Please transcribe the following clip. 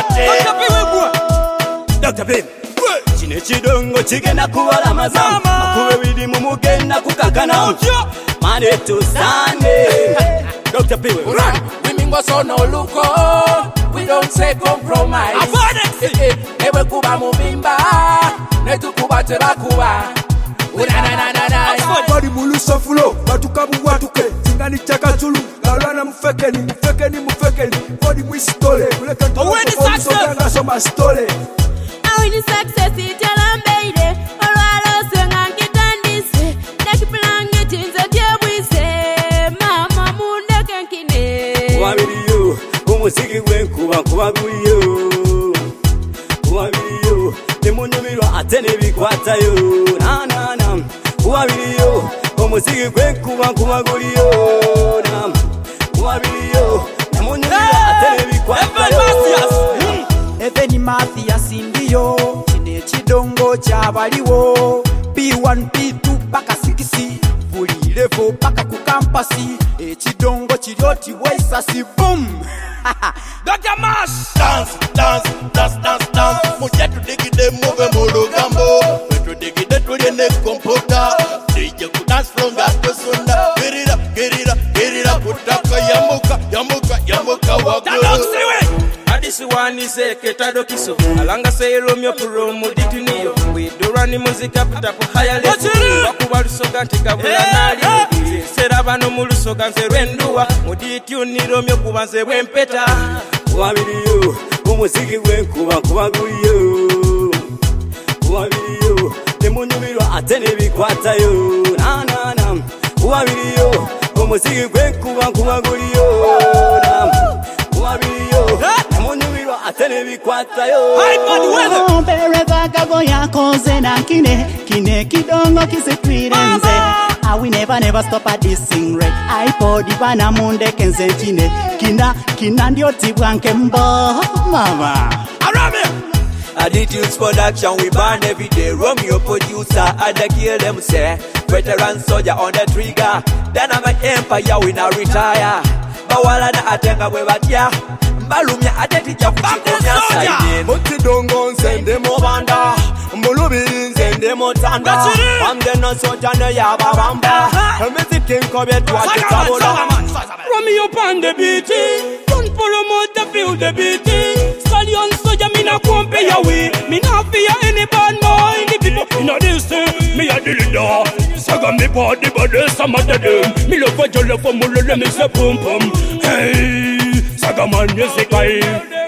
Dr. Pim Chine chidongo chigenda kuwala mazamu Makuwe widi mumugenda kukakana Monday to Sunday Dr. Pim run We mingo so no luko We don't say compromise Ewe kuba mubimba Netu kuba teba kuba Bari mulu sofulo Batukabu watuke Zingani chaka chulu Lalwana mfekeni Body mwistole Kuleka ntoko Body soganga soma stole Awini success itela mbeide Olwalo senga nkitandise Nekiplange tinze dyebwise Mama mundeke nkine Wabiriyo Umuziki wenkuba kuba guliyo Wabiriyo Nemunyumirwa ate nebikwatayo Na Wabiriyo Umuziki wenkuba kuba guliyo Wabiriyo Nemunyumirwa ate nebikwatayo Eveni Mathias ndiyo Chine chidongo chabaliwo P1, P2 paka 6 Fuli level paka kukampasi Chidongo chirioti waisasi boom Dr. Mash Dance Mujetu digide move mulugambo Wetu digide tuliene komputa DJ ku dance from gato sunda Get it up Kutaka yamuka wagulu This one is a ketado kiso. Alanga say Romeo Puromo Ditiniyo. We do run music up to higher level. Wakubaru soga tika bulanali. Serabano mulusoga nzerendua. Muditi ni Romeo kubanze wempeta. Wabiriyo, umuziki wenkuba kuba guliyo. Wabiriyo, nemunyumirwa ate nebikwatayo. Na. Wabiriyo, umuziki wenkuba kuba guliyo. Wabiriyo, nemunyumirwa ate nebikwatayo. Bereva kago yakoze na kine kidongo kisitwirenze I will never stop at this sing rate iPod bana munde kenze chine Kina ndio tibwanke mbo mama Attitudes production, we burn every day. Romeo producer, I kill them say. Veteran soldier on the trigger. Then I'm an empire, we now retire. Bawala na atenga we batia. Balumya atetija kuchikonya saide. Mutidongo nsende mobanda. Mulubiri nsende motanda. Amdena sojana ya babamba. Miziki nkobye tuwachitabola. Romeo pan the beat. Don't promote the feel the beat. Stallion soldier me na kumpe ya we. Me na fear any bad mind. The people in a this me a the leader. Saga me body some of them. Me love for your love for me say boom boom. Hey, Saga man music